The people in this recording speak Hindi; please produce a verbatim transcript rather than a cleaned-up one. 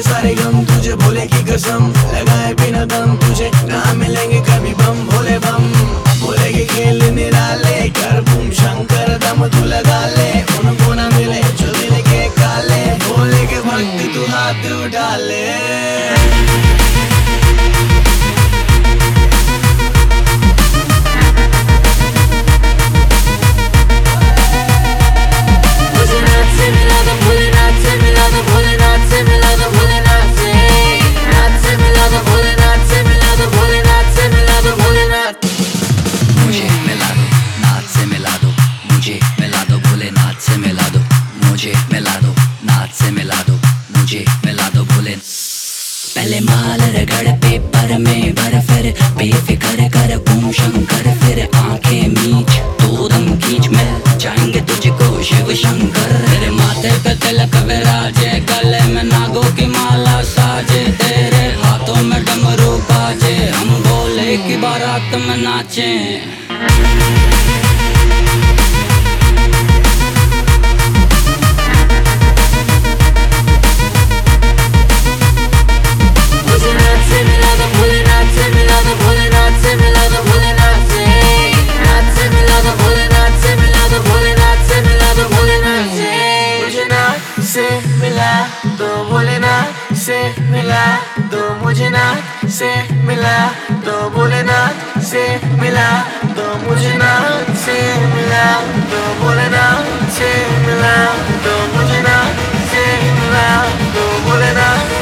सारे गम तुझे भोले की कसम, लगाए बिना दम तुझे ना मिलेंगे कभी बम। भोले बम भोले के खेल निराले, कर बूम शंकर दम तू लगा ले, उनको ना मिले जो दिल के काले, भोले के भक्त तू हाथ उठा ले। पहले माल रगड़ पेपर में भर, फिर बेफिक्र कर बूम शंकर, फिर आंखें मीच दो दम खींच, मिल जाएंगे तुझको शिव शंकर। तेरे माथे पे तिलक विराजे, गले में नागों की माला साजे, तेरे हाथों में डमरू बाजे, हम भोले की बारात में नाचे। से मिला तो भोलेनाथ से मिला तो मुझे नाथ से मिला तो भोलेनाथ से मिला तो मुझे नाथ से मिला तो भोलेनाथ से मिला तो मुझे नाथ से मिला तो भोलेनाथ।